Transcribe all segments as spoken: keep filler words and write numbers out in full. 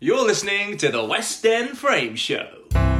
You're listening to the West End Frame Show.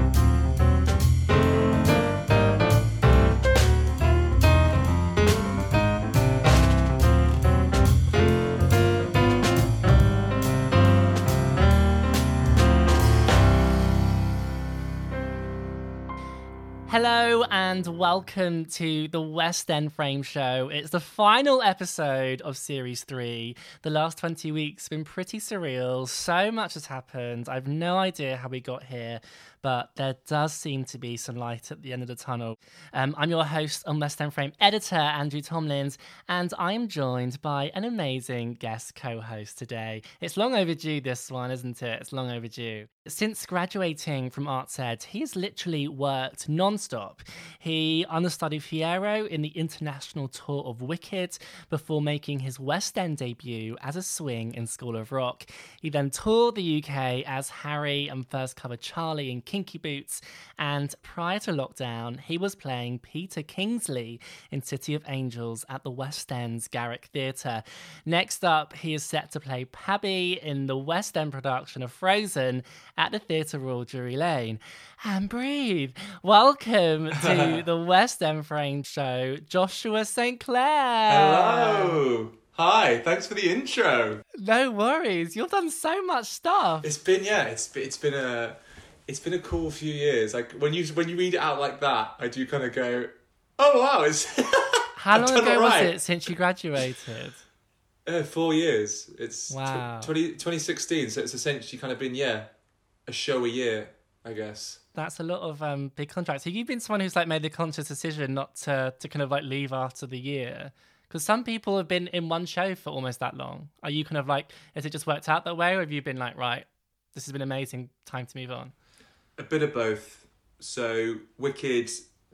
Hello and welcome to the West End Frame Show. It's the final episode of Series three. The last twenty weeks have been pretty surreal. So much has happened. I've no idea how we got here, but there does seem to be some light at the end of the tunnel. Um, I'm your host and West End Frame editor, Andrew Tomlins, and I am joined by an amazing guest co-host today. It's long overdue, this one, isn't it? It's long overdue. Since graduating from Arts Ed, he's literally worked non-stop. He understudied Fiyero in the international tour of Wicked before making his West End debut as a swing in School of Rock. He then toured the U K as Harry and first covered Charlie in Kinky Boots, and prior to lockdown, he was playing Peter Kingsley in City of Angels at the West End's Garrick Theatre. Next up, he is set to play Pabby in the West End production of Frozen at the Theatre Royal Drury Lane. And breathe. Welcome to the West End Frame Show, Joshua Saint Clair. Hello. Hi, thanks for the intro. No worries. You've done so much stuff. It's been, yeah, it's been, it's been a, it's been a cool few years. Like when you when you read it out like that, I do kind of go, oh wow, it's. How long ago right. was it since you graduated? Uh, four years. It's wow. tw- twenty, twenty sixteen, so it's essentially kind of been, yeah, a show a year, I guess. That's a lot of um, big contracts. Have you been someone who's like made the conscious decision not to, to kind of like leave after the year? Because some people have been in one show for almost that long. Are you kind of like, has it just worked out that way? Or have you been like, right, this has been amazing, time to move on? A bit of both. So Wicked,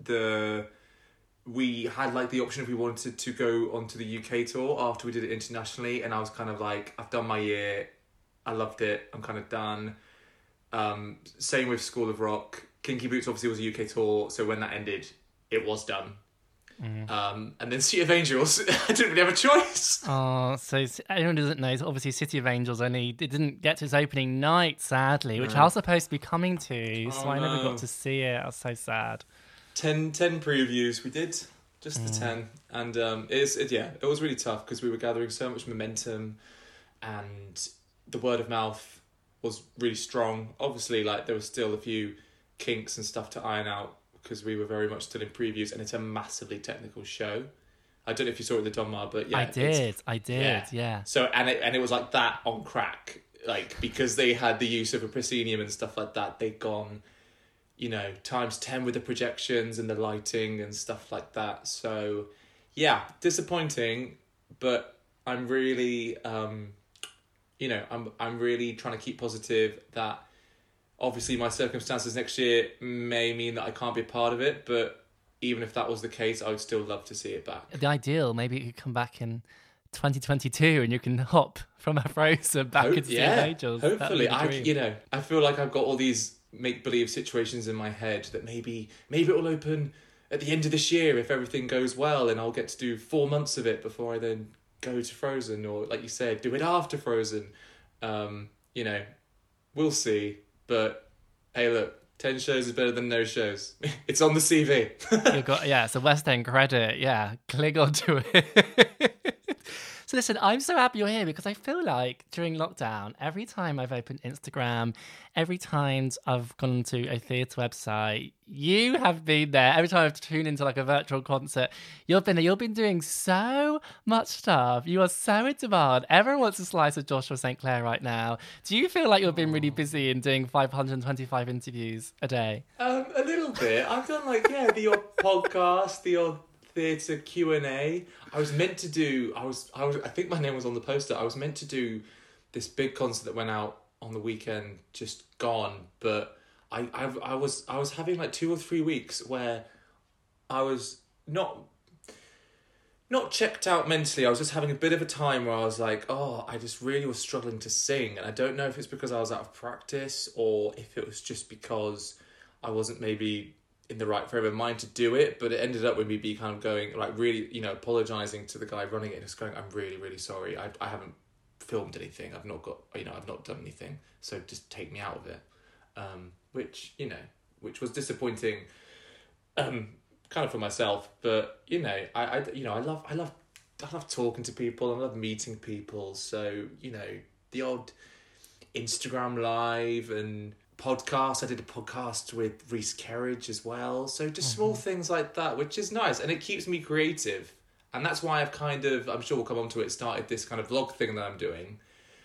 the we had like the option if we wanted to go onto the U K tour after we did it internationally, and I was kind of like, I've done my year, I loved it, I'm kind of done. Um, same with School of Rock. Kinky Boots obviously was a U K tour, so when that ended, it was done. Mm-hmm. Um, and then City of Angels, I didn't really have a choice. Oh, so anyone who doesn't know, obviously City of Angels only, it didn't get to its opening night, sadly, which no. I was supposed to be coming to, so oh, I never no. got to see it. I was so sad. ten, ten previews we did, just the mm. ten. And um, it's, it, yeah, it was really tough because we were gathering so much momentum and the word of mouth was really strong. Obviously, like there was still a few kinks and stuff to iron out because we were very much still in previews, and it's a massively technical show. I don't know if you saw it at the Donmar, but yeah, I did, I did, yeah. yeah. So and it and it was like that on crack, like because they had the use of a proscenium and stuff like that. They'd gone, you know, times ten with the projections and the lighting and stuff like that. So yeah, disappointing, but I'm really. Um, You know, I'm I'm really trying to keep positive that obviously my circumstances next year may mean that I can't be a part of it, but even if that was the case, I would still love to see it back. The ideal, maybe it could come back in twenty twenty-two and you can hop from a Frozen back Hope, into yeah, the Angels. Hopefully, I you know I feel like I've got all these make believe situations in my head that maybe maybe it will open at the end of this year if everything goes well, and I'll get to do four months of it before I then go to Frozen, or like you said, do it after Frozen. Um, you know, we'll see. But hey, look, ten shows is better than no shows. It's on the C V. You've got, yeah, it's a West End credit. Yeah, click onto it. So listen, I'm so happy you're here because I feel like during lockdown, every time I've opened Instagram, every time I've gone to a theatre website, you have been there. Every time I've tuned into like a virtual concert, you've been there. You've been doing so much stuff. You are so in demand. Everyone wants a slice of Joshua Saint Clair right now. Do you feel like you've been really busy in doing five hundred twenty-five interviews a day? Um, a little bit. I've done like, yeah, the odd podcast, the odd theatre Q and A. I was meant to do, I was, I was, I think my name was on the poster. I was meant to do this big concert that went out on the weekend, just gone. But I, I, I was, I was having like two or three weeks where I was not, not checked out mentally. I was just having a bit of a time where I was like, oh, I just really was struggling to sing. And I don't know if it's because I was out of practice or if it was just because I wasn't maybe in the right frame of mind to do it, but it ended up with me be kind of going like really, you know, apologising to the guy running it and just going, I'm really, really sorry. I I haven't filmed anything. I've not got, you know, I've not done anything. So just take me out of it. Um, which, you know, which was disappointing, um, kind of for myself. But, you know, I, I, you know, I love, I love, I love talking to people. I love meeting people. So, you know, the odd Instagram live and podcast. I did a podcast with Reese Kerridge as well. So just small mm-hmm. things like that, which is nice. And it keeps me creative. And that's why I've kind of, I'm sure we'll come on to it, started this kind of vlog thing that I'm doing.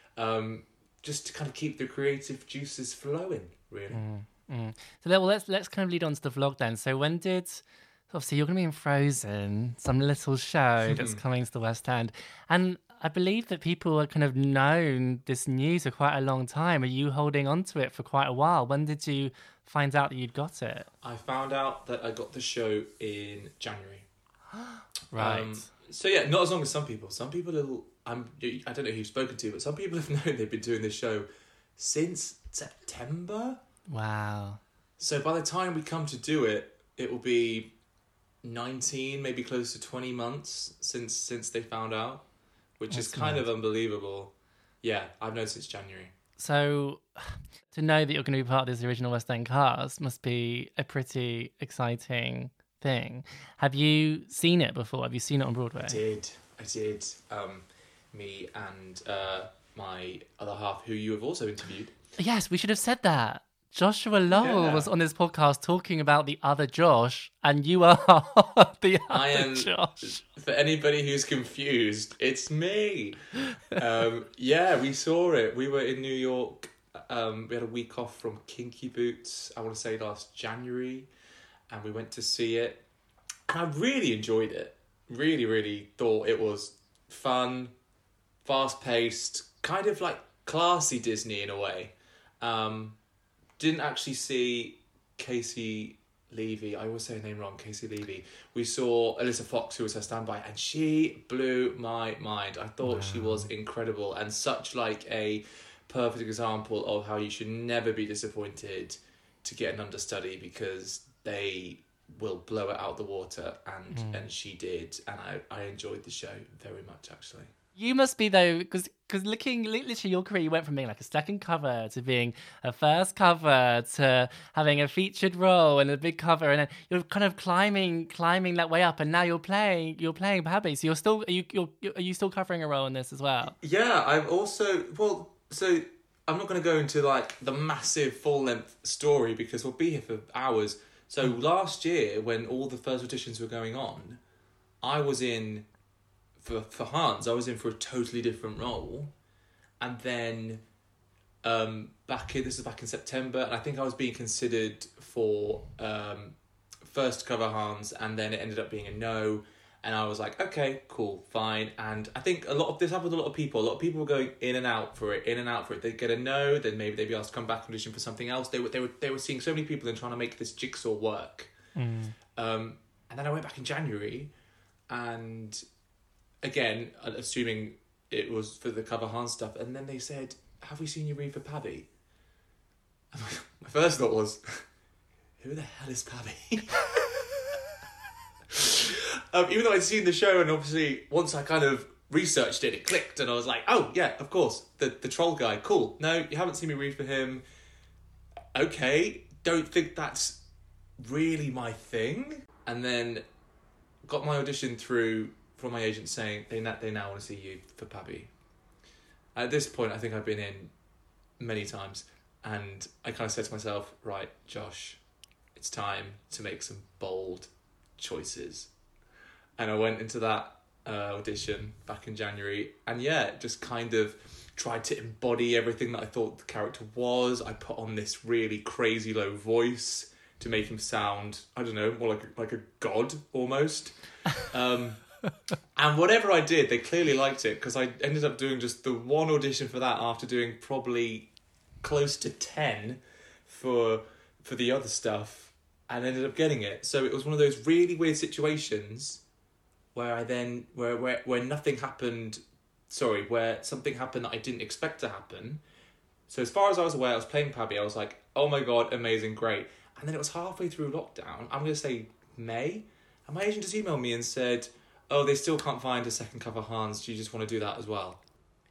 Um, just to kind of keep the creative juices flowing, really. Mm, mm. So well, let's let's kind of lead on to the vlog then. So when did, obviously you're going to be in Frozen, some little show that's coming to the West End. And I believe that people have kind of known this news for quite a long time. Are you holding on to it for quite a while? When did you find out that you'd got it? I found out that I got the show in January. Right. Um, so yeah, not as long as some people. Some people, will, I'm, I don't know who you've spoken to, but some people have known they've been doing this show since September. Wow. So by the time we come to do it, it will be nineteen, maybe close to twenty months since since they found out. Which That's is kind nice. Of unbelievable. Yeah, I've known since January. So, to know that you're going to be part of this original West End cast must be a pretty exciting thing. Have you seen it before? Have you seen it on Broadway? I did. I did. Um, me and uh, my other half, who you have also interviewed. Yes, we should have said that. Joshua Lovell yeah. was on this podcast talking about the other Josh, and you are the other I am, Josh. For anybody who's confused, it's me. um, yeah, we saw it. We were in New York. Um, we had a week off from Kinky Boots, I want to say last January, and we went to see it. And I really enjoyed it. Really, really thought it was fun, fast-paced, kind of like classy Disney in a way. Um... Didn't actually see Casey Levy. I always say her name wrong. Casey Levy. We saw Alyssa Fox, who was her standby, and she blew my mind. I thought wow. she was incredible and such like a perfect example of how you should never be disappointed to get an understudy because they will blow it out the water, and mm. and she did, and I, I enjoyed the show very much actually. You must be, though, because because looking, literally your career, you went from being like a second cover to being a first cover to having a featured role and a big cover, and then you're kind of climbing climbing that way up, and now you're playing you're playing Pabby. So you're still are you you're, are you still covering a role in this as well? Yeah, I'm also well. So I'm not going to go into like the massive full length story because we'll be here for hours. So last year, when all the first auditions were going on, I was in. For for Hans, I was in for a totally different role, and then um, back in this is back in September, and I think I was being considered for um, first cover Hans, and then it ended up being a no, and I was like, okay, cool, fine, and I think a lot of this happened with a lot of people. A lot of people were going in and out for it, in and out for it. They'd get a no, then maybe they'd be asked to come back and audition for something else. They were they were they were seeing so many people and trying to make this jigsaw work. Mm. Um, and then I went back in January, and. Again, assuming it was for the cover Hans stuff, and then they said, have we seen you read for Pabby? My first thought was, who the hell is Pabby? um, even though I'd seen the show, and obviously once I kind of researched it, it clicked, and I was like, oh yeah, of course, the, the troll guy, cool. No, you haven't seen me read for him. Okay, don't think that's really my thing. And then got my audition through from my agent saying they now, they now want to see you for Pabby. At this point, I think I've been in many times, and I kind of said to myself, right, Josh, it's time to make some bold choices. And I went into that uh, audition back in January, and yeah, just kind of tried to embody everything that I thought the character was. I put on this really crazy low voice to make him sound, I don't know, more like a, like a god almost. Um, and whatever I did, they clearly liked it, because I ended up doing just the one audition for that after doing probably close to ten for for the other stuff, and ended up getting it. So it was one of those really weird situations where I then where where where nothing happened. Sorry, where something happened that I didn't expect to happen. So as far as I was aware, I was playing Pabby. I was like, oh my god, amazing, great. And then it was halfway through lockdown. I'm going to say May, and my agent just emailed me and said, oh, they still can't find a second cover Hans. Do you just want to do that as well?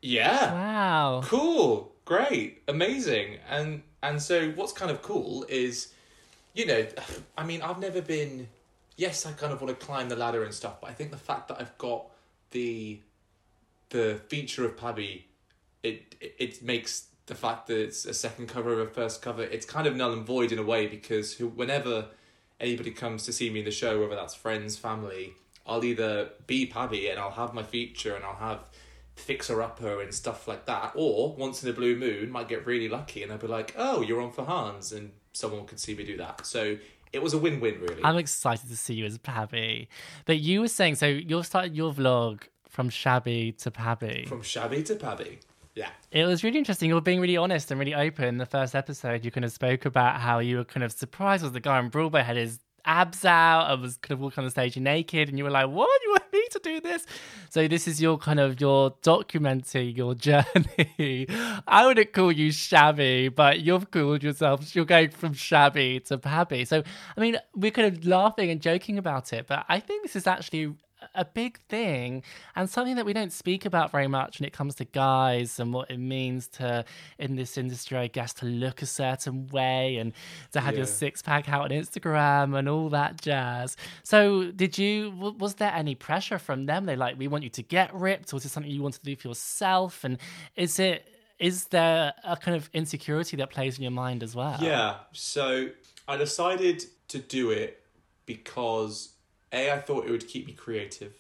Yeah. Wow. Cool. Great. Amazing. And and so what's kind of cool is, you know, I mean, I've never been, yes, I kind of want to climb the ladder and stuff, but I think the fact that I've got the the feature of Pabby, it, it it makes the fact that it's a second cover of a first cover, it's kind of null and void in a way, because who, whenever anybody comes to see me in the show, whether that's friends, family, I'll either be Pabby and I'll have my feature and I'll have Fixer Upper and stuff like that, or once in a blue moon might get really lucky and I'll be like, oh, you're on for Hans, and someone could see me do that. So it was a win-win, really. I'm excited to see you as Pabby. But you were saying, so you started your vlog from shabby to Pabby. From shabby to Pabby. Yeah. It was really interesting. You were being really honest and really open. In the first episode, you kind of spoke about how you were kind of surprised as the guy on Broadway had his abs out and was kind of walking on the stage naked, and you were like, what? You want me to do this? So this is your kind of your documenting your journey. I wouldn't call you shabby, but you've called yourself, you're going from shabby to Pabby. So, I mean, we're kind of laughing and joking about it, but I think this is actually a big thing and something that we don't speak about very much when it comes to guys and what it means to, in this industry, I guess, to look a certain way and to have yeah. your six pack out on Instagram and all that jazz. So did you, was there any pressure from them? They like, we want you to get ripped, or is it something you want to do for yourself? And is it, is there a kind of insecurity that plays in your mind as well? Yeah. So I decided to do it because A, I thought it would keep me creative,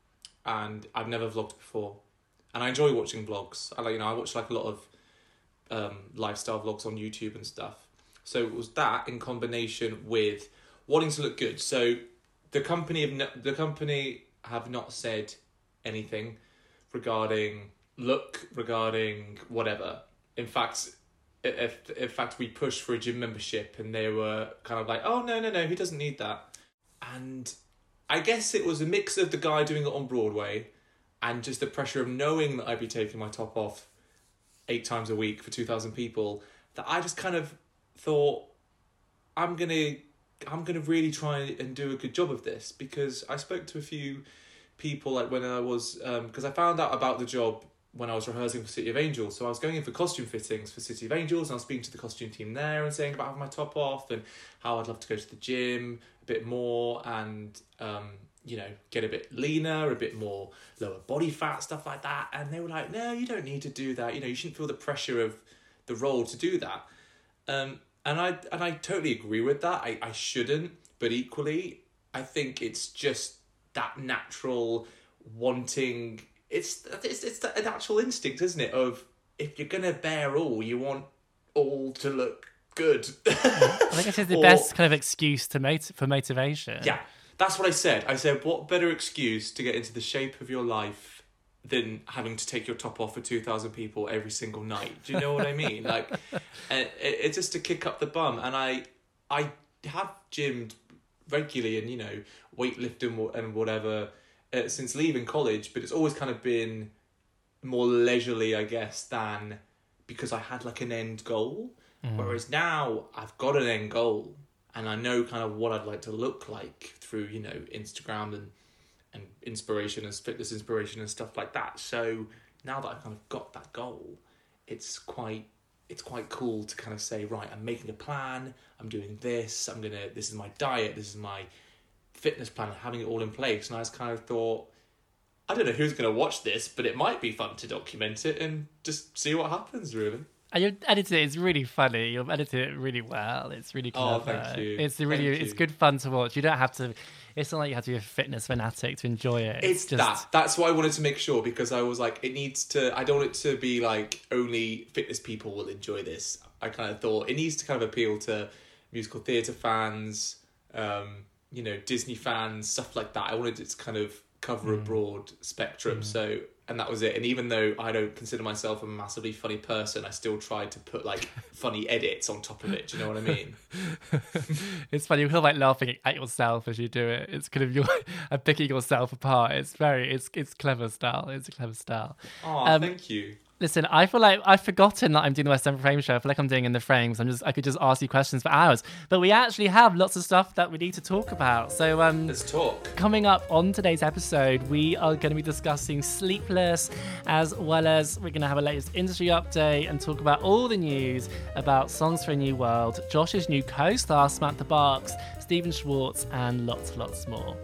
and I've never vlogged before, and I enjoy watching vlogs. I like, you know, I watch like a lot of um, lifestyle vlogs on YouTube and stuff. So it was that in combination with wanting to look good. So the company have no, the company have not said anything regarding look, regarding whatever. In fact, if in fact we pushed for a gym membership, and they were kind of like, oh no no no, he doesn't need that, and I guess it was a mix of the guy doing it on Broadway and just the pressure of knowing that I'd be taking my top off eight times a week for two thousand people, that I just kind of thought, I'm going to I'm gonna really try and do a good job of this, because I spoke to a few people like when I was, because um, I found out about the job when I was rehearsing for City of Angels. So I was going in for costume fittings for City of Angels, and I was speaking to the costume team there and saying about having my top off and how I'd love to go to the gym a bit more and, um, you know, get a bit leaner, a bit more lower body fat, stuff like that. And they were like, no, you don't need to do that. You know, you shouldn't feel the pressure of the role to do that. Um, and I and I totally agree with that. I, I shouldn't, but equally, I think it's just that natural wanting. It's it's it's a natural instinct, isn't it? Of if you're gonna bear all, you want all to look good. I think it's the or, best kind of excuse to mot- for motivation. Yeah, that's what I said. I said, what better excuse to get into the shape of your life than having to take your top off for two thousand people every single night? Do you know what I mean? Like, it, it's just to kick up the bum. And I I have gymmed regularly and, you know, weightlifting and whatever. Uh, since leaving college, but it's always kind of been more leisurely, I guess, than because I had like an end goal. Mm. Whereas now I've got an end goal and I know kind of what I'd like to look like through, you know, Instagram and and inspiration and fitness inspiration and stuff like that. So now that I've kind of got that goal, it's quite it's quite cool to kind of say, right, I'm making a plan, I'm doing this, I'm gonna this is my diet, this is my fitness plan, having it all in place. And I just kind of thought, I don't know who's going to watch this, but it might be fun to document it and just see what happens, really. And your editing is really funny. You've edited it really well. It's really clever. Oh, thank you. It's really, thank it's you. good fun to watch. You don't have to. It's not like you have to be a fitness fanatic to enjoy it. It's, it's just that. That's what I wanted to make sure, because I was like, it needs to. I don't want it to be like only fitness people will enjoy this. I kind of thought it needs to kind of appeal to musical theatre fans, um, you know, Disney fans, stuff like that. I wanted it to kind of cover mm. a broad spectrum. Mm. So, and that was it. And even though I don't consider myself a massively funny person, I still tried to put like funny edits on top of it. Do you know what I mean? It's funny. You feel like laughing at yourself as you do it. It's kind of you're picking yourself apart. It's very, it's it's clever style. It's a clever style. Oh, um, thank you. Listen, I feel like I've forgotten that I'm doing the West End Frame show. I feel like I'm doing In the Frames. I'm just, I could just ask you questions for hours. But we actually have lots of stuff that we need to talk about. So, um, let's talk. Coming up on today's episode, we are going to be discussing Sleepless, as well as we're going to have a latest industry update and talk about all the news about Songs for a New World, Josh's new co-star Samantha Barks, Stephen Schwartz, and lots, lots more.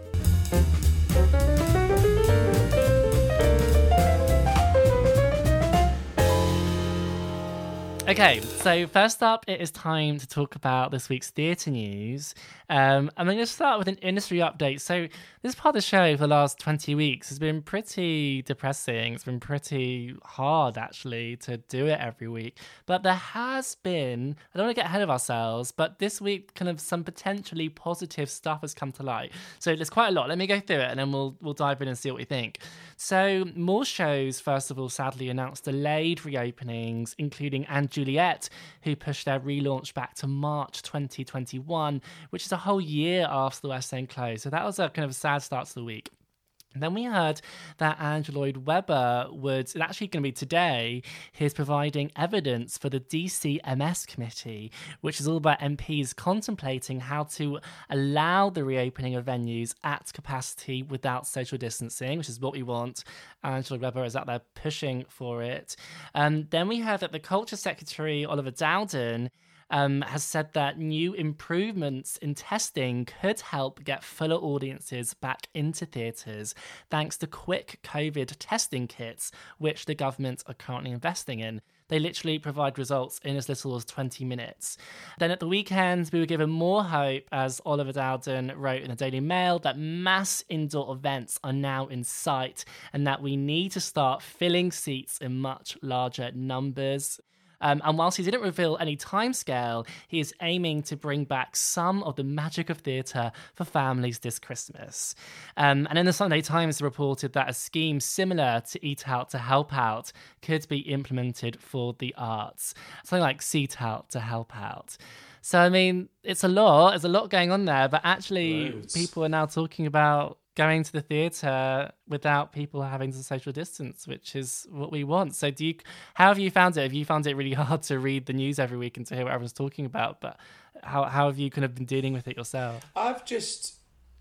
Okay, so first up, it is time to talk about this week's theatre news. Um, I'm going to start with an industry update. So this part of the show for the last twenty weeks has been pretty depressing. It's been pretty hard, actually, to do it every week. But there has been, I don't want to get ahead of ourselves, but this week kind of some potentially positive stuff has come to light. So there's quite a lot. Let me go through it and then we'll we'll dive in and see what we think. So more shows, first of all, sadly announced delayed reopenings, including And Juliet, who pushed their relaunch back to March twenty twenty-one, which is a whole year after the West End closed. So that was a kind of a sad start to the week. Then we heard that Andrew Lloyd Webber would, it's actually going to be today, he's providing evidence for the D C M S committee, which is all about M Ps contemplating how to allow the reopening of venues at capacity without social distancing, which is what we want. Andrew Lloyd Webber is out there pushing for it. Um, then we heard that the Culture Secretary, Oliver Dowden, Um, has said that new improvements in testing could help get fuller audiences back into theatres thanks to quick COVID testing kits, which the government are currently investing in. They literally provide results in as little as twenty minutes. Then at the weekend, we were given more hope, as Oliver Dowden wrote in the Daily Mail, that mass indoor events are now in sight and that we need to start filling seats in much larger numbers. Um, and whilst he didn't reveal any timescale, he is aiming to bring back some of the magic of theatre for families this Christmas. Um, and then the Sunday Times reported that a scheme similar to Eat Out to Help Out could be implemented for the arts. Something like Seat Out to Help Out. So, I mean, it's a lot. There's a lot going on there. But actually, Loads. People are now talking about going to the theatre without people having to social distance, which is what we want. So do you, how have you found it? Have you found it really hard to read the news every week and to hear what everyone's talking about? But how, how have you kind of been dealing with it yourself? I've just,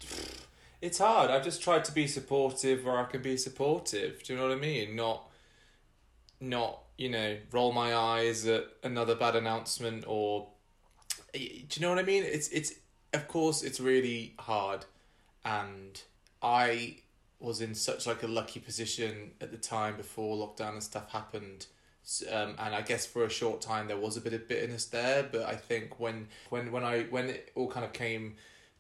it's hard. I've just tried to be supportive where I can be supportive. Do you know what I mean? Not, not, you know, roll my eyes at another bad announcement or, do you know what I mean? It's, it's, of course it's really hard, and I was in such like a lucky position at the time before lockdown and stuff happened, um, and I guess for a short time there was a bit of bitterness there. But I think when when when I when it all kind of came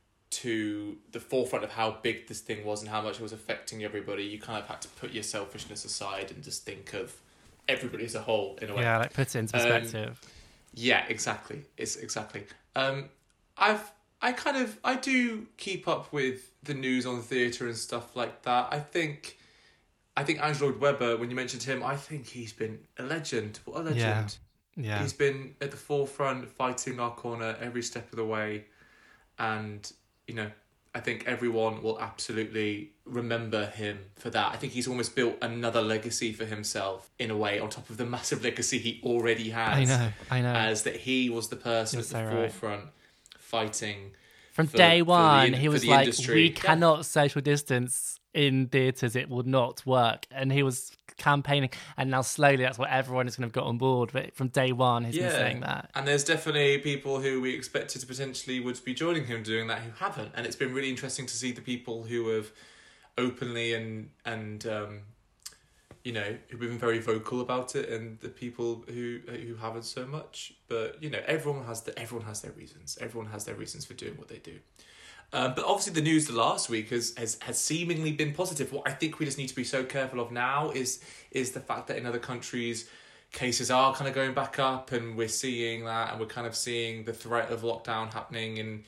to the forefront of how big this thing was and how much it was affecting everybody, you kind of had to put your selfishness aside and just think of everybody as a whole in a way. Yeah, like put it into perspective. Um, yeah, exactly. It's exactly. Um, I've. I kind of, I do keep up with the news on theatre and stuff like that. I think, I think Andrew Lloyd Webber, when you mentioned him, I think he's been a legend. What a legend. Yeah. yeah. He's been at the forefront, fighting our corner every step of the way. And, you know, I think everyone will absolutely remember him for that. I think he's almost built another legacy for himself, in a way, on top of the massive legacy he already has. I know, I know. As that he was the person You're at the so right. forefront. Fighting from for, day one. for the, he was the like, industry. we yeah. cannot social distance in theatres, it will not work. And he was campaigning, and now slowly that's what everyone is going to have got on board. But from day one, he's yeah. been saying that. And there's definitely people who we expected to potentially would be joining him doing that who haven't. And it's been really interesting to see the people who have openly and and um, you know, who've been very vocal about it, and the people who who haven't so much. But you know, everyone has the everyone has their reasons. Everyone has their reasons for doing what they do. Um, but obviously, the news the last week has, has has seemingly been positive. What I think we just need to be so careful of now is is the fact that in other countries, cases are kind of going back up, and we're seeing that, and we're kind of seeing the threat of lockdown happening in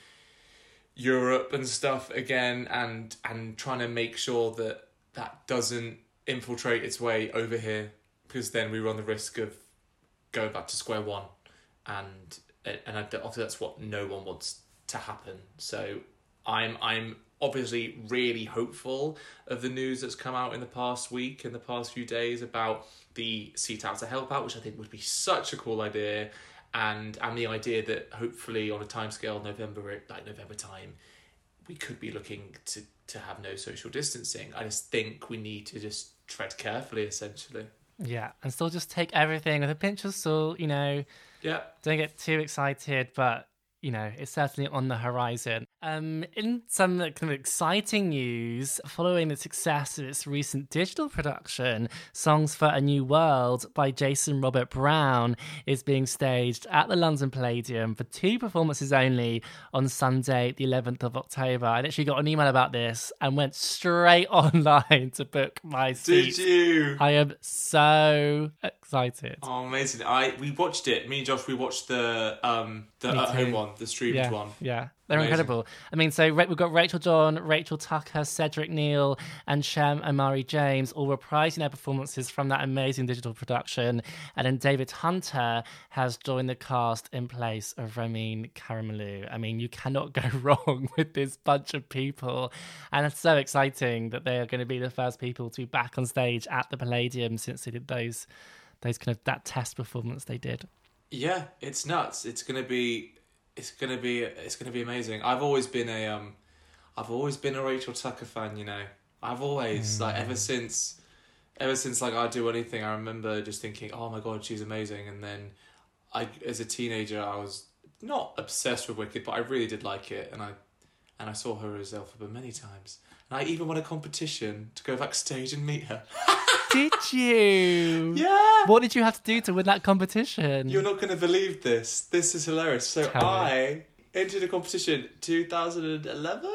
Europe and stuff again, and and trying to make sure that that doesn't infiltrate its way over here, because then we run the risk of going back to square one, and and I, obviously that's what no one wants to happen. So I'm I'm obviously really hopeful of the news that's come out in the past week and the past few days about the Seat Out to Help Out, which I think would be such a cool idea, and and the idea that hopefully on a timescale, November, like November time, we could be looking to, to have no social distancing. I just think we need to just tread carefully, essentially. Yeah, and still just take everything with a pinch of salt, you know. Yeah. Don't get too excited, but, you know, it's certainly on the horizon. Um, in some kind of exciting news, following the success of its recent digital production, Songs for a New World by Jason Robert Brown is being staged at the London Palladium for two performances only on Sunday, the eleventh of October. I literally got an email about this and went straight online to book my seat. Did you? I am so excited. Oh, amazing. I we watched it. Me and Josh, we watched the um the Me at home too. one, the streamed Yeah, one. yeah. They're Amazing. incredible. I mean, so we've got Rachel John, Rachel Tucker, Cedric Neal, and Shem Amari James all reprising their performances from that amazing digital production. And then David Hunter has joined the cast in place of Ramin Karamalou. I mean, you cannot go wrong with this bunch of people. And it's so exciting that they are going to be the first people to be back on stage at the Palladium since they did those, those kind of, that test performance they did. Yeah, it's nuts. It's gonna be, it's gonna be, it's gonna be amazing. I've always been a, um, I've always been a Rachel Tucker fan. You know, I've always mm. like ever since, ever since like I Do Anything. I remember just thinking, oh my god, she's amazing. And then, I as a teenager, I was not obsessed with Wicked, but I really did like it, and I, and I saw her as Elphaba many times, and I even won a competition to go backstage and meet her. Did you? Yeah. What did you have to do to win that competition? You're not going to believe this. This is hilarious. So Tell I me. entered a competition two thousand eleven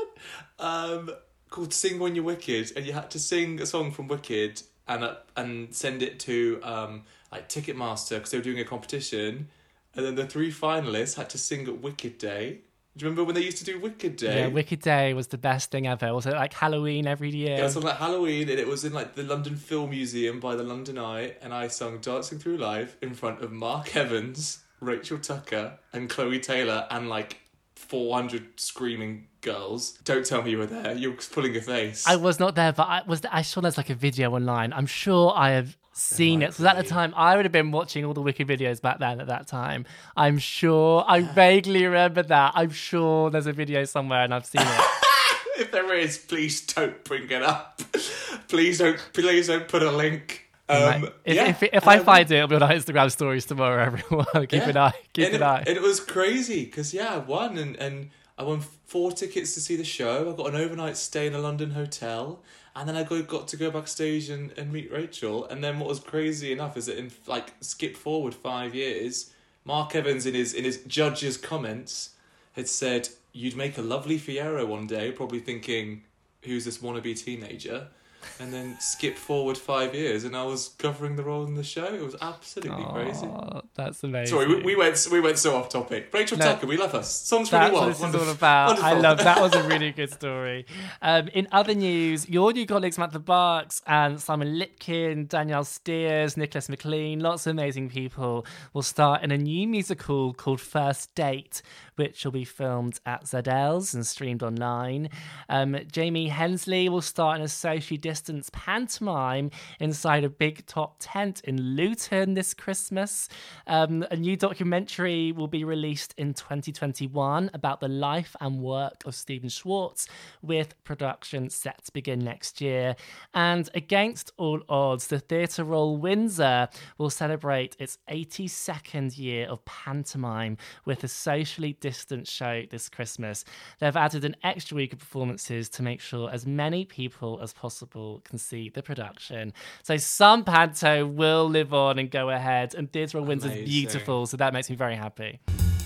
um, called Sing When You're Wicked, and you had to sing a song from Wicked and uh, and send it to um, like Ticketmaster because they were doing a competition, and then the three finalists had to sing at Wicked Day. Do you remember when they used to do Wicked Day? Yeah, Wicked Day was the best thing ever. Was it like Halloween every year? Yeah, it was on like Halloween, and it was in like the London Film Museum by the London Eye, and I sung Dancing Through Life in front of Mark Evans, Rachel Tucker, and Chloe Taylor, and like four hundred screaming girls. Don't tell me you were there. You're pulling a face. I was not there, but I was. I saw there's like a video online. I'm sure I have seen it. So at the time, I would have been watching all the Wicked videos back then at that time. I'm sure. I vaguely remember that. I'm sure there's a video somewhere and I've seen it. If there is, please don't bring it up. Please don't. Please don't put a link. Um, if yeah, if, if I um, find it, it'll be on our Instagram stories tomorrow, everyone. Keep yeah. an eye. Keep and an it, eye. And it was crazy because, yeah, I won and, and I won four tickets to see the show. I got an overnight stay in a London hotel. And then I got, got to go backstage and, and meet Rachel. And then what was crazy enough is that in, like, skip forward five years, Mark Evans in his in his judge's comments had said, you'd make a lovely Fiero one day, probably thinking, who's this wannabe teenager? And then skip forward five years, and I was covering the role in the show. It was absolutely Aww, crazy. That's amazing. Sorry, we, we went we went so off topic. Rachel No, Tucker, we love us. Songs for That's New what World. this Wonderful. is all about. Wonderful. I love that. Was a really good story. Um, in other news, your new colleagues Samantha Barks and Simon Lipkin, Danielle Steers, Nicholas McLean, lots of amazing people will start in a new musical called First Date, which will be filmed at Z Ls and streamed online. Um, Jamie Hensley will start in a socially distanced pantomime inside a big top tent in Luton this Christmas. Um, a new documentary will be released in twenty twenty-one about the life and work of Stephen Schwartz, with production set to begin next year. And against all odds, the Theatre Royal Windsor will celebrate its eighty-second year of pantomime with a socially distant show this Christmas. They've added an extra week of performances to make sure as many people as possible can see the production. So some panto will live on and go ahead, and Theatre Royal Windsor is beautiful, so that makes me very happy.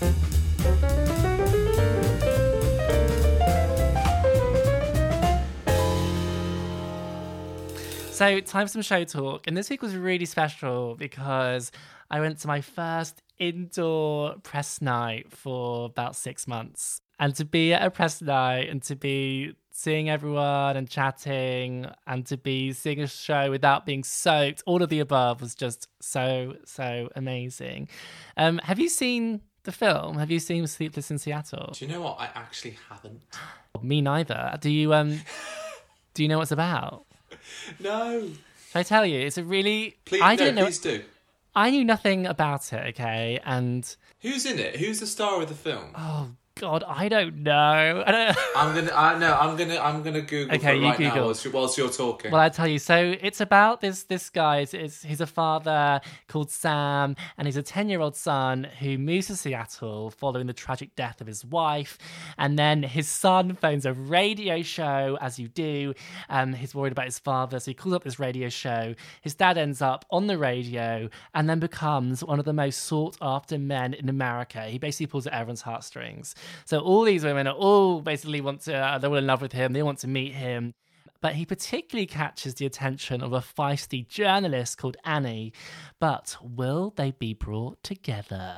So time for some show talk, and this week was really special because I went to my first indoor press night for about six months. And to be at a press night and to be seeing everyone and chatting and to be seeing a show without being soaked, all of the above was just so, so amazing. Um, have you seen the film? Have you seen Sleepless in Seattle? Do you know what? I actually haven't. me neither. Do you um do you know what it's about? No. Should I tell you? It's a really Please, I no, didn't know please do. I knew nothing about it, okay? And Who's in it? Who's the star of the film? oh God, I don't know. I don't I'm gonna. I no. I'm gonna. I'm gonna Google Okay, for it you right now Google. whilst, you- whilst you're talking. Well, I tell you, so it's about this this guy. It's, it's, he's a father called Sam, and he's a ten-year-old son who moves to Seattle following the tragic death of his wife. And then his son phones a radio show, as you do. Um, he's worried about his father, so he calls up this radio show. His dad ends up on the radio and then becomes one of the most sought-after men in America. He basically pulls at everyone's heartstrings. So all these women are all basically want to, uh, they're all in love with him. They want to meet him. But he particularly catches the attention of a feisty journalist called Annie. But will they be brought together?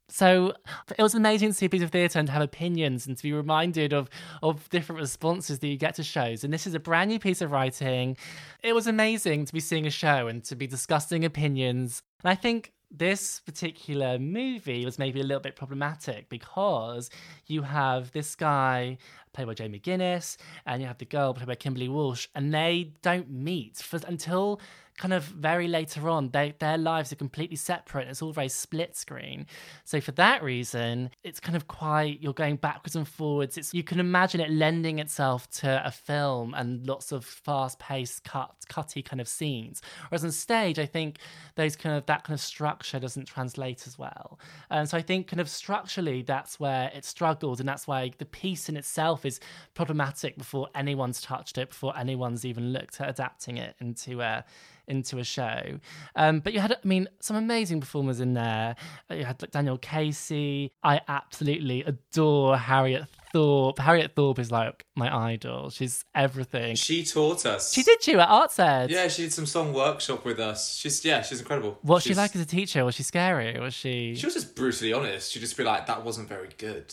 So it was amazing to see a piece of theatre and to have opinions and to be reminded of, of different responses that you get to shows. And this is a brand new piece of writing. It was amazing to be seeing a show and to be discussing opinions. And I think this particular movie was maybe a little bit problematic because you have this guy played by Jamie Guinness and you have the girl played by Kimberly Walsh, and they don't meet for, until kind of very later on. They, their lives are completely separate. It's all very split screen. So for that reason, it's kind of quite, you're going backwards and forwards. It's, you can imagine it lending itself to a film and lots of fast-paced, cut, cutty kind of scenes. Whereas on stage, I think those kind of that kind of structure doesn't translate as well. And so I think kind of structurally, that's where it struggles, and that's why the piece in itself is problematic before anyone's touched it, before anyone's even looked at adapting it into a into a show. Um, but you had, I mean, some amazing performers in there. You had like Daniel Casey. I absolutely adore Harriet Thorpe. Harriet Thorpe is like my idol. She's everything. She taught us. She did you at ArtsEd. Yeah, she did some song workshop with us. She's yeah, she's incredible. What's she's, she like as a teacher? Was she scary? Was she? She was just brutally honest. She'd just be like, "That wasn't very good."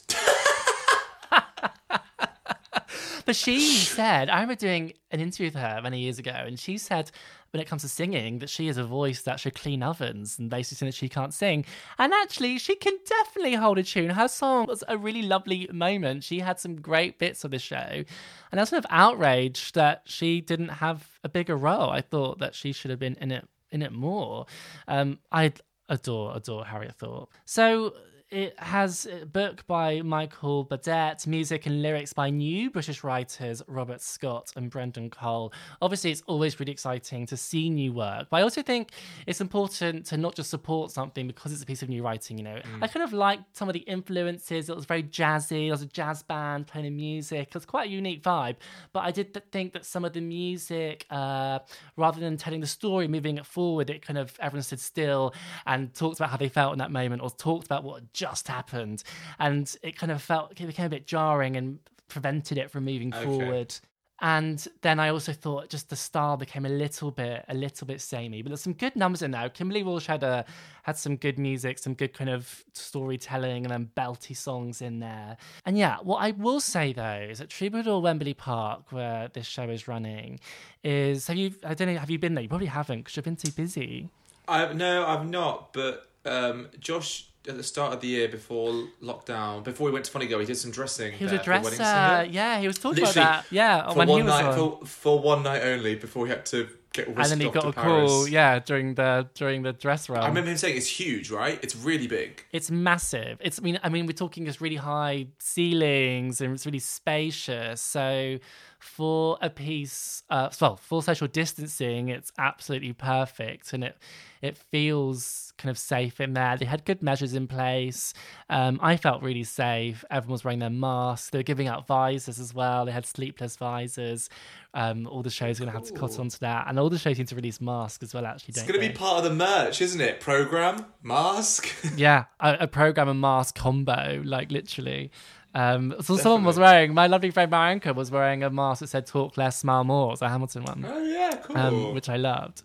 But she said, I remember doing an interview with her many years ago, and she said, when it comes to singing, that she has a voice that should clean ovens, and basically saying that she can't sing. And actually, she can definitely hold a tune. Her song was a really lovely moment. She had some great bits of the show. And I was kind of outraged that she didn't have a bigger role. I thought that she should have been in it in it more. Um, I adore, adore Harriet Thorpe. So it has a book by Michael Burdett, music and lyrics by new British writers Robert Scott and Brendan Cole. Obviously, it's always really exciting to see new work, but I also think it's important to not just support something because it's a piece of new writing, you know. Mm. I kind of liked some of the influences. It was very jazzy. There was a jazz band playing the music. It was quite a unique vibe, but I did th- think that some of the music, uh, rather than telling the story, moving it forward, it kind of, everyone stood still and talked about how they felt in that moment, or talked about what just happened, and it kind of felt, it became a bit jarring and prevented it from moving okay. forward. And then I also thought just the style became a little bit a little bit samey, but there's some good numbers in there. Kimberly Walsh had a had some good music, some good kind of storytelling, and then belty songs in there. And yeah, what I will say though is at Troubadour Wembley Park, where this show is running, is have you I don't know have you been there? You probably haven't because you've been too busy. I no, I've not. But um, Josh, at the start of the year before lockdown, before we went to Funny Girl, he did some dressing. He was there a dresser. For Wedding Singer. Yeah, he was talking Literally, about that. Yeah, for when one he was night, on. for, for one night only, before he had to get whisked And then he off got to a Paris. call, yeah, during the during the dress run. I remember him saying it's huge, right? It's really big. It's massive. It's I mean I mean we're talking just really high ceilings and it's really spacious. So for a piece, uh, well, for social distancing, it's absolutely perfect, and it it feels kind of safe in there. They had good measures in place. Um, I felt really safe. Everyone was wearing their masks. They were giving out visors as well. They had sleepless visors. Um, all the shows are going to have to cut onto that, and all the shows need to release masks as well. Actually, it's don't going to they? be part of the merch, isn't it? Program, mask. Yeah, a, a program and mask combo, like literally. Um, so Definitely. Someone was wearing, my lovely friend Marianka was wearing a mask that said "Talk less, smile more." It's a Hamilton one. Oh yeah, cool. Um, which I loved.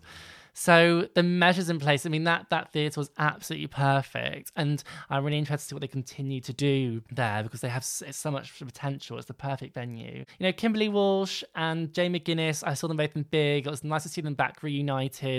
So the measures in place, I mean, that that theatre was absolutely perfect, and I'm really interested to see what they continue to do there because they have so, so much potential. It's the perfect venue. You know, Kimberly Walsh and Jay McGuinness, I saw them both in Big. It was nice to see them back reunited.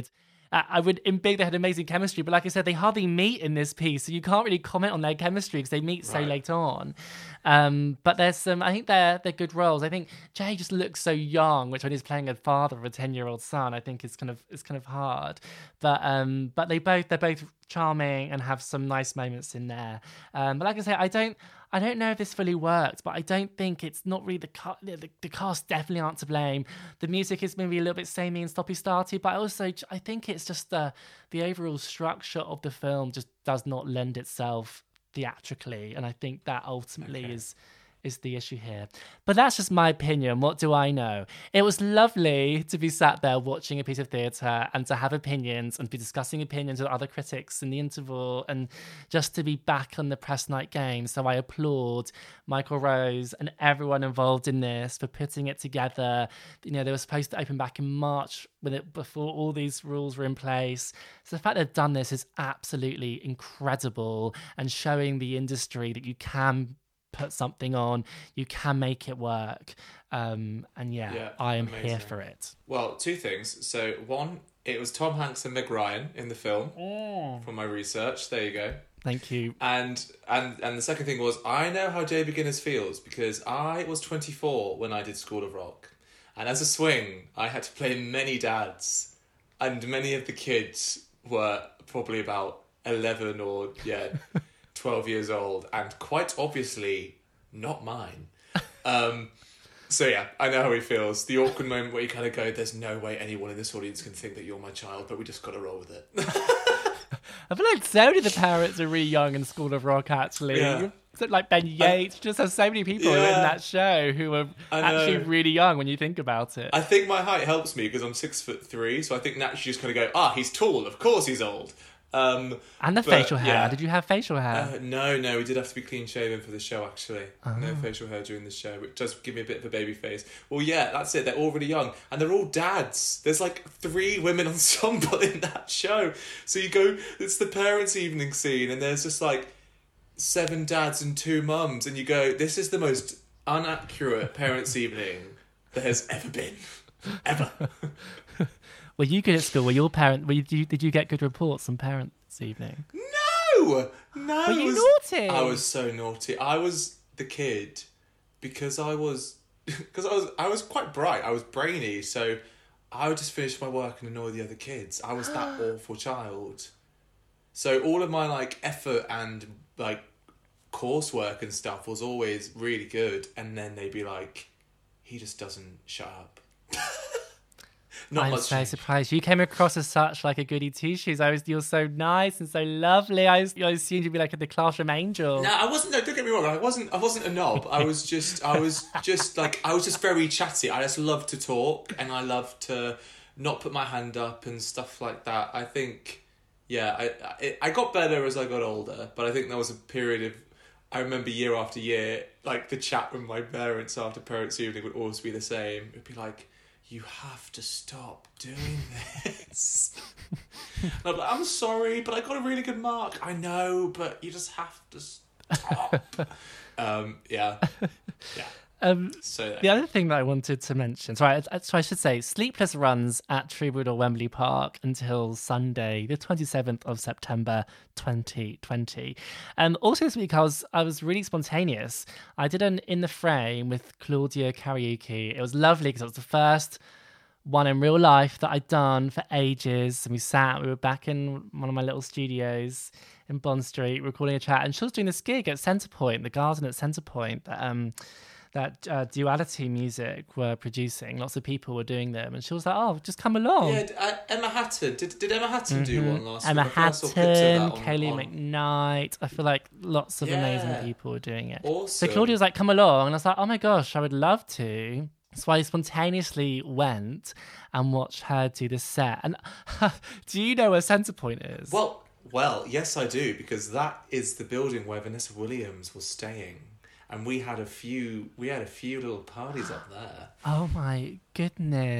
I I would, in Big, they had amazing chemistry, but like I said, they hardly meet in this piece, so you can't really comment on their chemistry because they meet so Right. late on. Um, but there's some, I think they're they're good roles. I think Jay just looks so young, which when he's playing a father of a ten-year-old son, I think is kind of is kind of hard. But um, but they both they're both charming and have some nice moments in there. Um, but like I say, I don't. I don't know if this fully worked, but I don't think it's not really the cast. The, the cast definitely aren't to blame. The music is maybe a little bit samey and stoppy-starty, but I also I think it's just the the overall structure of the film just does not lend itself theatrically, and I think that ultimately Okay. is is the issue here. But that's just my opinion. What do I know? It was lovely to be sat there watching a piece of theatre and to have opinions and be discussing opinions with other critics in the interval and just to be back on the press night game. So I applaud Michael Rose and everyone involved in this for putting it together. You know, they were supposed to open back in March when it, before all these rules were in place. So the fact they've done this is absolutely incredible and showing the industry that you can put something on, you can make it work. Um, and yeah, Yeah, I am amazing. here for it. Well, two things. So one, it was Tom Hanks and Meg Ryan in the film. From my research, there you go. Thank you. And and and the second thing was, I know how Jay Beginners feels because I was twenty-four when I did School of Rock, and as a swing, I had to play many dads, and many of the kids were probably about eleven or yeah. twelve years old, and quite obviously not mine. Um, so yeah, I know how he feels. The awkward moment where you kind of go, there's no way anyone in this audience can think that you're my child, but we just got to roll with it. I feel like so many of the parents are really young in School of Rock, actually. Yeah. Like Ben Yates, just have so many people Yeah. in that show who are I actually know. really young when you think about it. I think my height helps me because I'm six foot three, so I think naturally just kind of go, ah, he's tall, of course he's old. Um, And the but, facial hair. yeah. Did you have facial hair? Uh, no, no, we did have to be clean shaven for the show, actually. Oh. No facial hair during the show, which does give me a bit of a baby face. Well, yeah, that's it. They're all really young, and they're all dads. There's like three women ensemble in that show. So you go, it's the parents' evening scene, and there's just like seven dads and two mums, and you go, this is the most inaccurate parents' evening there has ever been. Ever. Were you good at school? Were your parent? Were you, did you, did you get good reports on parents' evening? No! No! Were it you was- naughty? I was so naughty. I was the kid because I was because I was I was quite bright. I was brainy, so I would just finish my work and annoy the other kids. I was that awful child. So all of my like effort and like coursework and stuff was always really good, and then they'd be like, he just doesn't shut up. Not I'm much so change. surprised. You came across as such like a goody two shoes. I was, you're so nice and so lovely. I, was, I assumed you'd be like the classroom angel. No, I wasn't. No, don't get me wrong. I wasn't. I wasn't a knob. I was just. I was just like. I was just very chatty. I just love to talk, and I love to not put my hand up and stuff like that. I think. Yeah, I I, I got better as I got older, but I think there was a period of. I remember year after year, like the chat with my parents after parents' evening would always be the same. It'd be like, you have to stop doing this. And I'm like, I'm sorry, but I got a really good mark. I know, but you just have to stop. um, yeah. Yeah. Um, So, the other thing that I wanted to mention, so I, so I should say, Sleepless runs at Tribute or Wembley Park until Sunday, the twenty-seventh of September, twenty twenty. Um, also this week, I was I was really spontaneous. I did an In the Frame with Claudia karaoke. It was lovely because it was the first one in real life that I'd done for ages. And we sat, we were back in one of my little studios in Bond Street recording a chat. And she was doing this gig at Centrepoint, the garden at Centrepoint, that um, that uh, Duality Music were producing. Lots of people were doing them. And she was like, oh, just come along. yeah, uh, Emma Hatton. Did, did Emma Hatton do one last Emma week? I think I saw clips of that Hatton, on- Kaylee on- McKnight. I feel like lots of Yeah. amazing people were doing it. Awesome. So Claudia was like, come along. And I was like, oh my gosh, I would love to. So I spontaneously went and watched her do the set. And do you know where Centrepoint is? Well, well, yes, I do, because that is the building where Vanessa Williams was staying. And we had a few, we had a few little parties up there. Oh my goodness.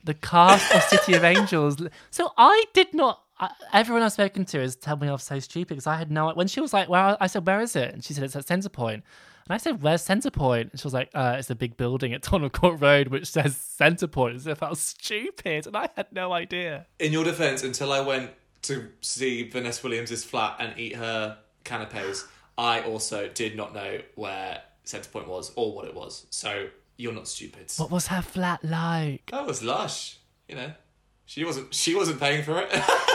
the cast of City of Angels. So I did not. I, everyone I've spoken to has told me I was so stupid because I had no. When she was like, "Well," I said, "Where is it?" And she said, "It's at Centrepoint." And I said, "Where's Centrepoint?" And she was like, uh, "It's a big building at Tottenham Court Road which says Centrepoint," as if I was stupid, and I had no idea. In your defence, until I went to see Vanessa Williams' flat and eat her canapes, I also did not know where Centrepoint was or what it was. So you're not stupid. What was her flat like? That was lush. You know, she wasn't. She wasn't paying for it.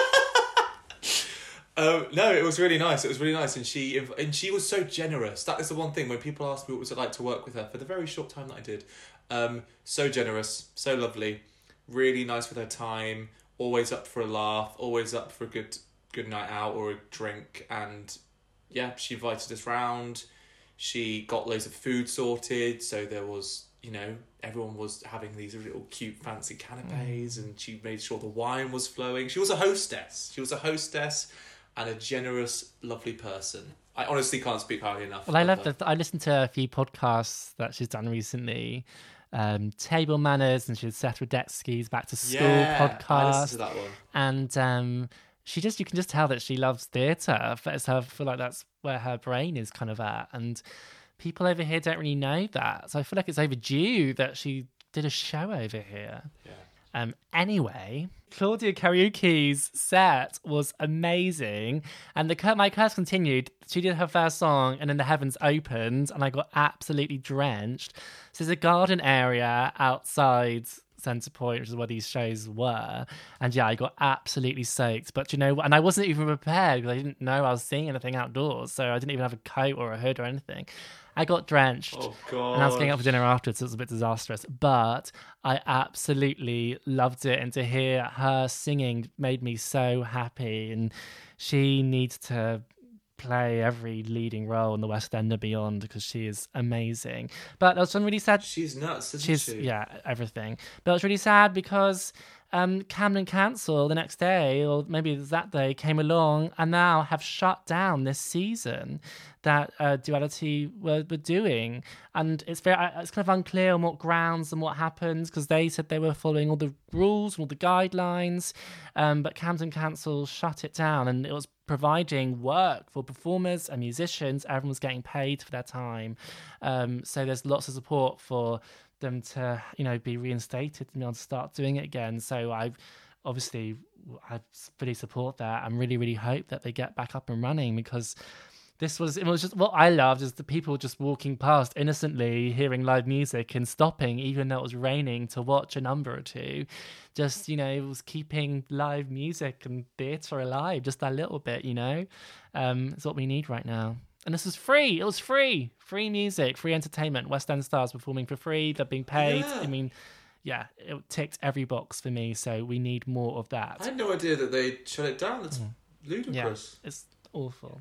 um, no, it was really nice. It was really nice, and she and she was so generous. That is the one thing when people ask me what was it like to work with her for the very short time that I did. Um, so generous, so lovely, really nice with her time. Always up for a laugh. Always up for a good good night out or a drink. And yeah, she invited us round. She got loads of food sorted, so there was, you know, everyone was having these little cute fancy canapes, mm. and she made sure the wine was flowing. She was a hostess. She was a hostess and a generous, lovely person. I honestly can't speak highly enough. Well, I love that. I listened to a few podcasts that she's done recently. Um, Table Manners, and she did Seth Rudetsky's Back to School yeah, podcast. I listened to that one. And um, she just, you can just tell that she loves theatre. It's her, I feel like that's where her brain is kind of at. And people over here don't really know that. So I feel like it's overdue that she did a show over here. Yeah. Um, anyway, Claudia Karaoke's set was amazing. And the my curse continued. She did her first song and then the heavens opened and I got absolutely drenched. So there's a garden area outside Centrepoint, which is where these shows were. And yeah, I got absolutely soaked. But you know, and I wasn't even prepared because I didn't know I was seeing anything outdoors. So I didn't even have a coat or a hood or anything. I got drenched. Oh, God. And I was getting up for dinner afterwards, so it was a bit disastrous. But I absolutely loved it. And to hear her singing made me so happy. And she needs to play every leading role in the West End and beyond because she is amazing. But I was really sad. She's nuts, isn't She's, she? Yeah, everything. But I was really sad because um, Camden Council the next day, or maybe it was that day, came along and now have shut down this season that uh, Duality were, were doing. And it's very, it's kind of unclear on what grounds and what happens because they said they were following all the rules and all the guidelines. Um, but Camden Council shut it down and it was providing work for performers and musicians. Everyone was getting paid for their time. Um, so there's lots of support for them to, you know, be reinstated and be able to start doing it again. So I obviously I fully support that and really, really hope that they get back up and running because this was, it was just, what I loved is the people just walking past innocently, hearing live music and stopping, even though it was raining, to watch a number or two. Just, you know, it was keeping live music and theatre alive just a little bit, you know. Um, it's what we need right now. And this was free. It was free. Free music, free entertainment. West End stars performing for free. They're being paid. Yeah. I mean, yeah, it ticked every box for me. So we need more of that. I had no idea that they shut it down. That's mm. ludicrous. Yeah, it's awful.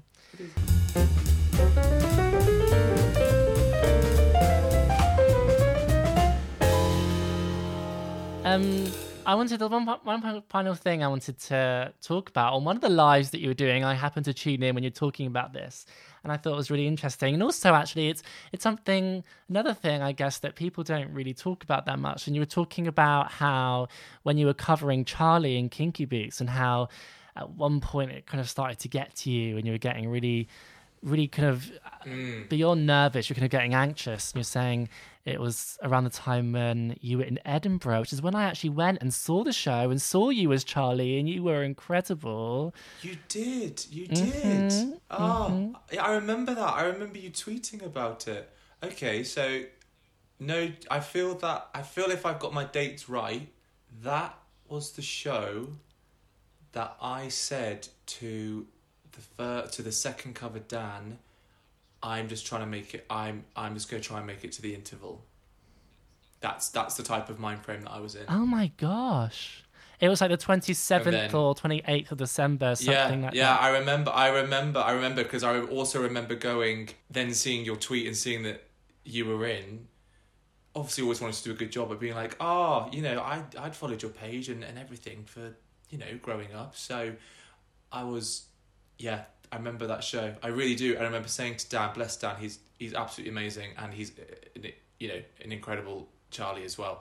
Um, I wanted the one, one final thing I wanted to talk about. On one of the lives that you were doing, I happened to tune in when you're talking about this, and I thought it was really interesting. And also, actually, it's it's something, another thing, I guess, that people don't really talk about that much. And you were talking about how when you were covering Charlie in Kinky Boots, and how at one point it kind of started to get to you, and you were getting really, really kind of mm. beyond nervous. You're kind of getting anxious. And you're saying it was around the time when you were in Edinburgh, which is when I actually went and saw the show and saw you as Charlie, and you were incredible. You did, you mm-hmm. did. Oh, mm-hmm. I remember that. I remember you tweeting about it. Okay, so no, I feel that I feel if I've got my dates right, that was the show that I said to the fir- to the second cover Dan, I'm just trying to make it. I'm I'm just going to try and make it to the interval. That's that's the type of mind frame that I was in. Oh my gosh! It was like the twenty-seventh then, or twenty-eighth of December, something yeah, like yeah, that. Yeah, I remember. I remember. I remember because I also remember going then seeing your tweet and seeing that you were in. Obviously, always wanted to do a good job of being like, oh, you know, I I'd followed your page and, and everything for you know growing up, so I was, yeah. I remember that show. I really do. I remember saying to Dan, bless Dan, he's he's absolutely amazing, and he's, you know, an incredible Charlie as well.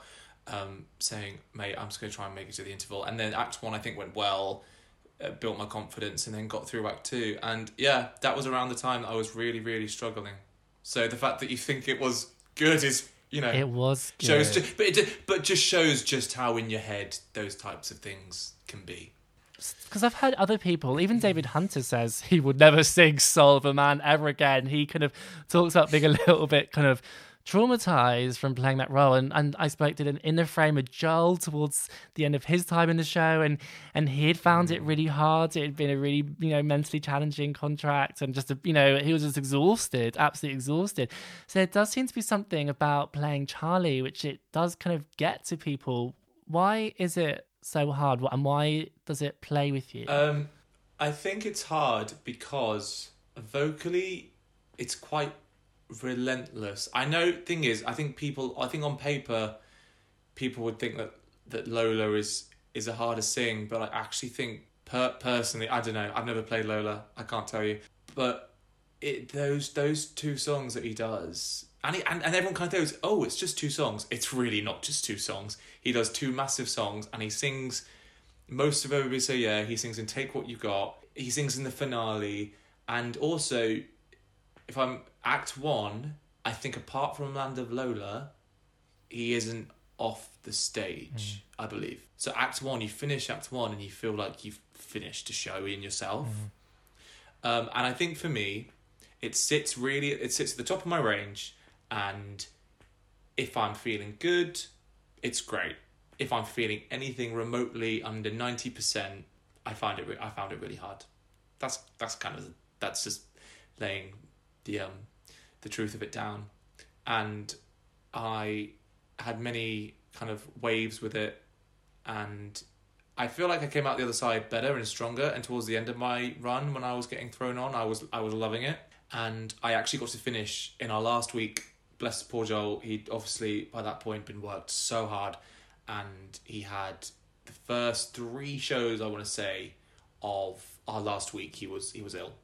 um, saying, mate, I'm just going to try and make it to the interval. And then Act One, I think, went well, uh, built my confidence, and then got through Act Two. And yeah, that was around the time that I was really, really struggling. So the fact that you think it was good is, you know, it was good. shows, just, but it but just shows just how in your head those types of things can be. Because I've heard other people, even David Hunter says he would never sing Soul of a Man ever again. He kind of talks about being a little bit kind of traumatized from playing that role. And, and I spoke to an inner frame of Joel towards the end of his time in the show, and, and he had found it really hard. It had been a really, you know, mentally challenging contract, and just, a, you know, he was just exhausted, absolutely exhausted. So there does seem to be something about playing Charlie, which it does kind of get to people. Why is it so hard, and why does it play with you? Um, I think it's hard because vocally it's quite relentless. I know, thing is, I think people, I think on paper, people would think that, that Lola is, is a harder sing, but I actually think, per, personally, I don't know, I've never played Lola, I can't tell you, but it those those two songs that he does, and, he, and and everyone kind of goes, oh, it's just two songs. It's really not just two songs. He does two massive songs, and he sings most of Everybody Say Yeah. He sings in Take What You Got. He sings in the finale, and also, if I'm Act One, I think apart from Land of Lola, he isn't off the stage, mm. I believe. So Act One, you finish Act One, and you feel like you've finished a show in yourself. Mm. Um, and I think for me, it sits really, it sits at the top of my range. And if I'm feeling good, it's great. If I'm feeling anything remotely under ninety percent, I find it. Re- I found it really hard. That's that's kind of that's just laying the um the truth of it down. And I had many kind of waves with it, and I feel like I came out the other side better and stronger. And towards the end of my run, when I was getting thrown on, I was I was loving it. And I actually got to finish in our last week. Bless poor Joel. He'd obviously by that point been worked so hard, and he had the first three shows, I want to say, of our last week. He was he was ill,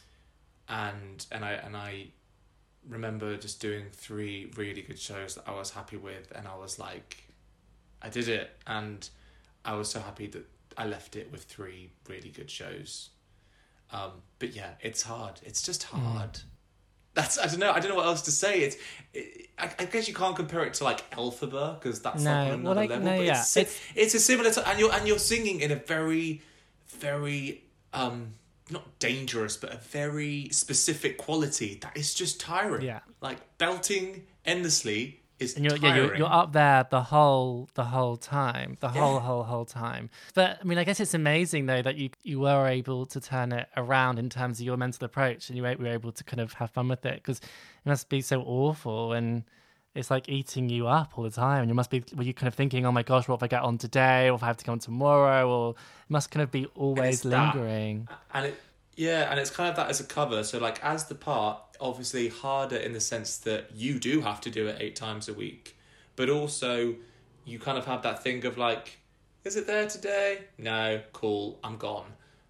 and and I and I remember just doing three really good shows that I was happy with, and I was like, I did it, and I was so happy that I left it with three really good shows. Um, but yeah, it's hard. It's just hard. Mm. That's I don't know. I don't know what else to say. It's it, I, I guess you can't compare it to like Elphaba, because that's no, like on another well, like, level. No, but yeah. it's, it's it's a similar to, and you're and you're singing in a very, very um not dangerous, but a very specific quality that is just tiring. Yeah, like belting endlessly is and you're, tiring. Yeah, you're, you're up there the whole the whole time, the Yeah. whole whole whole time. But I mean, I guess it's amazing though that you you were able to turn it around in terms of your mental approach, and you were able to kind of have fun with it, because it must be so awful, and it's like eating you up all the time. And you must be, were you kind of thinking, oh my gosh, what if I get on today, or if I have to come tomorrow, or it must kind of be always lingering. That. And it yeah, and it's kind of that as a cover. So like as the part, obviously harder in the sense that you do have to do it eight times a week, but also you kind of have that thing of like, is it there today? No, cool, I'm gone.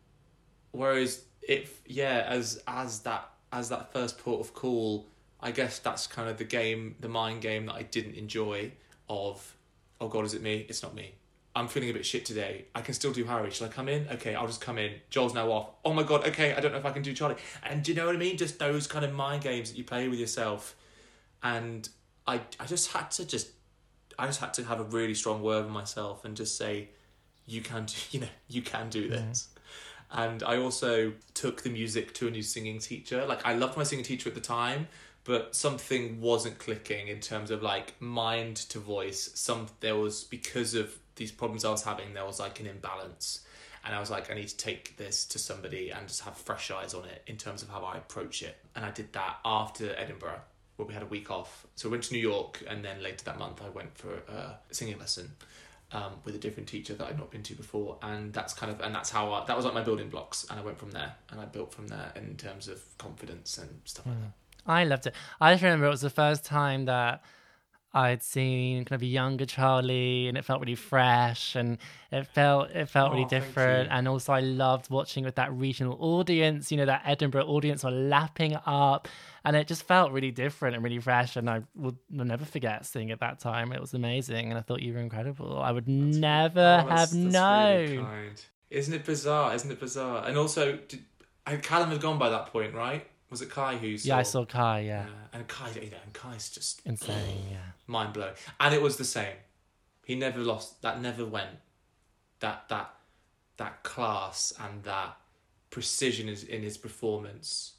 Whereas if yeah, as as that as that first port of call, I guess that's kind of the game, the mind game that I didn't enjoy of, oh God, is it me? It's not me. I'm feeling a bit shit today. I can still do Harry. Shall I come in? Okay, I'll just come in. Joel's now off. Oh my God, okay, I don't know if I can do Charlie. And do you know what I mean? Just those kind of mind games that you play with yourself. And I I just had to just, I just had to have a really strong word with myself and just say, you can do, you know, you can do this. Yeah. And I also took the music to a new singing teacher. Like, I loved my singing teacher at the time, but something wasn't clicking in terms of like mind to voice. Some there was, because of these problems I was having, there was like an imbalance, and I was like, I need to take this to somebody and just have fresh eyes on it in terms of how I approach it. And I did that after Edinburgh, where we had a week off. So I went to New York, and then later that month I went for a singing lesson um, with a different teacher that I'd not been to before, and that's kind of and that's how I, that was like my building blocks, and I went from there, and I built from there in terms of confidence and stuff mm. like that. I loved it. I just remember it was the first time that I'd seen kind of a younger Charlie, and it felt really fresh, and it felt it felt Oh, really thank different. you. And also, I loved watching with that regional audience. You know, that Edinburgh audience were lapping it up, and it just felt really different and really fresh. And I will I'll never forget seeing it that time. It was amazing, and I thought you were incredible. I would never Oh, have that's, that's known. really kind. Isn't it bizarre? Isn't it bizarre? And also, did, and Callum had gone by that point, right? Was it Kai who saw? Yeah, I saw Kai. Yeah, Yeah, and Kai, you know, and Kai's just insane. Yeah. mind blowing, and it was the same. He never lost. That never went. That that that class and that precision is in his performance,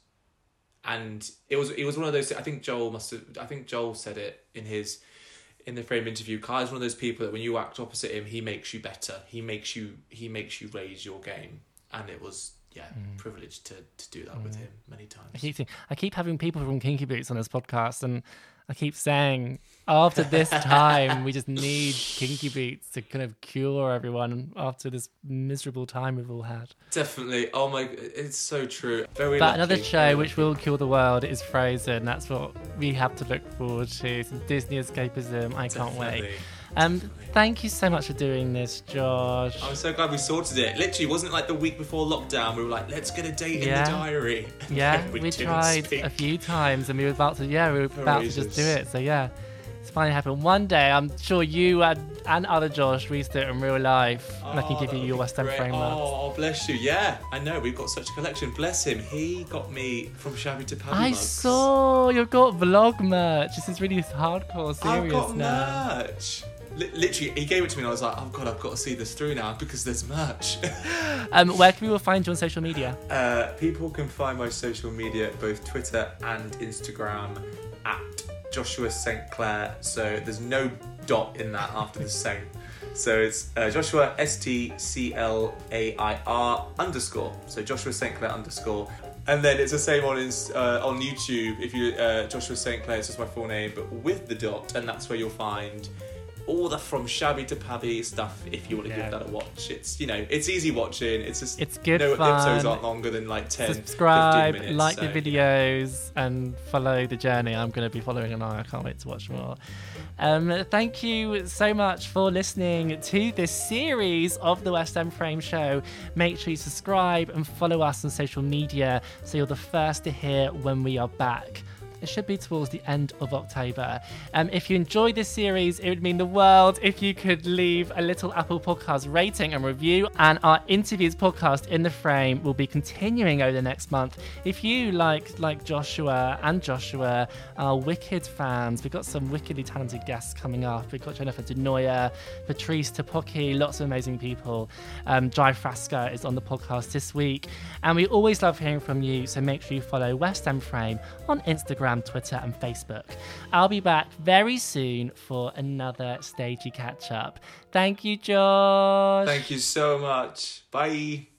and it was it was one of those. I think Joel must have. I think Joel said it in his in the Frame interview. Kai's one of those people that when you act opposite him, he makes you better. He makes you he makes you raise your game, and it was. Yeah, mm. privileged to, to do that mm. with him many times. I keep, I keep having people from Kinky Boots on this podcast, and I keep saying, after this time, we just need Kinky Boots to kind of cure everyone after this miserable time we've all had. Definitely. Oh my, it's so true. Very But lucky. another show which will cure the world is Frozen. That's what we have to look forward to. Some Disney escapism. I can't Definitely. wait. Um, thank you so much for doing this, Josh. I'm so glad we sorted it. Literally, wasn't it like the week before lockdown? We were like, let's get a date yeah. in the diary. And yeah, we, we tried speak. a few times, and we were about to. Yeah, we were For about ages. to just do it. So yeah, it's finally happened. One day, I'm sure you and, and other Josh reached it in real life, oh, and I can give you your West End frame marks. Oh, bless you. Yeah, I know. We've got such a collection. Bless him. He got me from shabby to paddy I mugs. saw you've got vlog merch. This is really hardcore serious I've got now. merch. Literally, he gave it to me and I was like, oh God, I've got to see this through now because there's merch. um, where can people find you on social media? Uh, people can find my social media, both Twitter and Instagram, at Joshua Saint Clair. So there's no dot in that after the Saint. So it's uh, Joshua, S T C L A I R underscore. So Joshua Saint Clair underscore. And then it's the same on uh, on YouTube. If you uh, Joshua Saint Clair, it's just my full name, but with the dot, and that's where you'll find all the From Shabby to Paddy stuff. If you want to yeah. give that a watch, it's you know it's easy watching. It's just it's good no fun. episodes aren't longer than like ten. Subscribe, fifteen minutes, like so. the videos, and follow the journey. I'm going to be following along. I can't wait to watch more. Um, thank you so much for listening to this series of the West End Frame Show. Make sure you subscribe and follow us on social media so you're the first to hear when we are back. It should be towards the end of October. Um, if you enjoyed this series, it would mean the world if you could leave a little Apple Podcast rating and review. And our interviews podcast, In the Frame, will be continuing over the next month. If you, like like Joshua and Joshua, are Wicked fans, we've got some wickedly talented guests coming up. We've got Jennifer Denoya, Patrice Topoki, lots of amazing people. Um, Jai Frasca is on the podcast this week. And we always love hearing from you, so make sure you follow West End Frame on Instagram, Twitter and Facebook. I'll be back very soon for another stagey catch up. Thank you, Josh. Thank you so much. Bye.